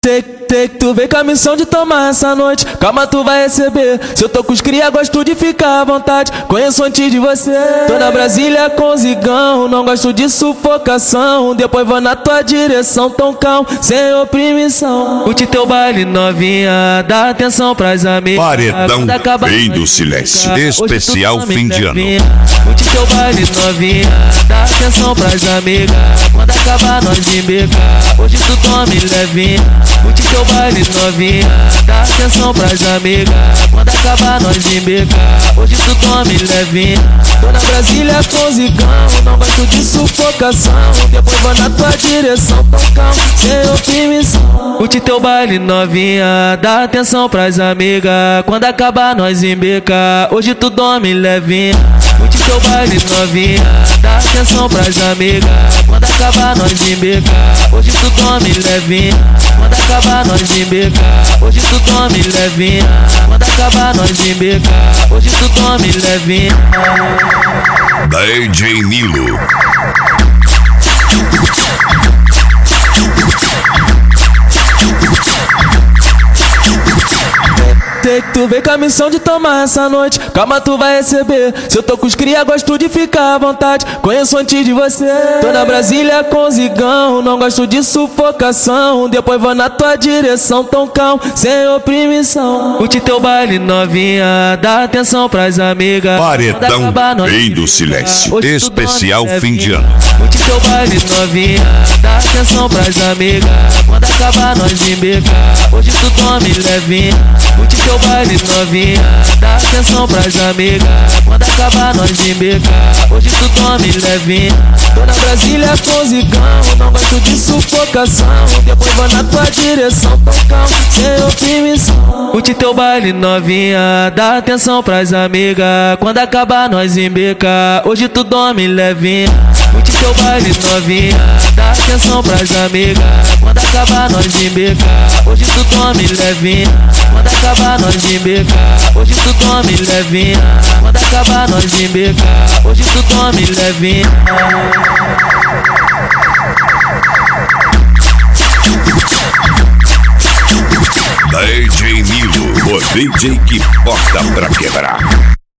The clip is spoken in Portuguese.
Tu vem com a missão de tomar essa noite. Calma, tu vai receber. Se eu tô com os cria, gosto de ficar à vontade. Conheço antes de você. Tô na Brasília com zigão. Não gosto de sufocação. Depois vou na tua direção, tão calmo, sem oprimição. Curte teu baile novinha, dá atenção pras amigas. Paredão Rei do Silêncio, especial fim de ano. Curte teu baile novinha, dá atenção pras amigas. Quando acabar nós embeca, hoje tu tome levinha. Curte teu baile novinha, dá atenção pras amigas. Quando acabar nós embeca, hoje tu tome levinha. Tô na Brasília com zigão, não gosto de sufocação. Depois vou na tua direção, tão calmo, sem oprimição. Curte teu baile novinha, dá atenção pras amigas. Quando acabar nós embeca, hoje tu dorme levinha. Curte teu baile novinha, dá atenção pras amigas. Quando acabar nós embeca, hoje tu dorme levinha. Quando acabar nós embeca, hoje tu dorme levinha. Quando acabar nós embeca, hoje tu dorme levinha. DJ Nilo. Tu vem com a missão de tomar essa noite. Calma, tu vai receber. Se eu tô com os cria, gosto de ficar à vontade. Conheço antes de você. Tô na Brasília com zigão, não gosto de sufocação. Depois vou na tua direção, tão calmo, sem oprimição. Curte teu baile novinha, dá atenção pras amigas. Paredão Rei do Silêncio, especial fim de ano. Curte teu baile novinha, dá atenção pras amigas. Quando acabar nós embeca, hoje tu dorme levinha. Curte teu baile novinha, dá atenção pras amigas. Quando acabar nós embeca, hoje tu dorme levinha. Tô na Brasília com zigão, não gosto de sufocação. Depois vou na tua direção, tão calmo, sem oprimição. Curte teu baile novinha, dá atenção pras amigas. Quando acabar nós embeca, hoje tu dorme levinha. Curte teu baile novinha, dá atenção pras amigas. Quando acabar nós embeca, hoje tu dorme levinha. Quando acabar nós embeca, hoje tu dorme levinha. Quando acabar nós embeca, hoje tu dorme levinha. DJ Nilo, o DJ que bota pra quebrar.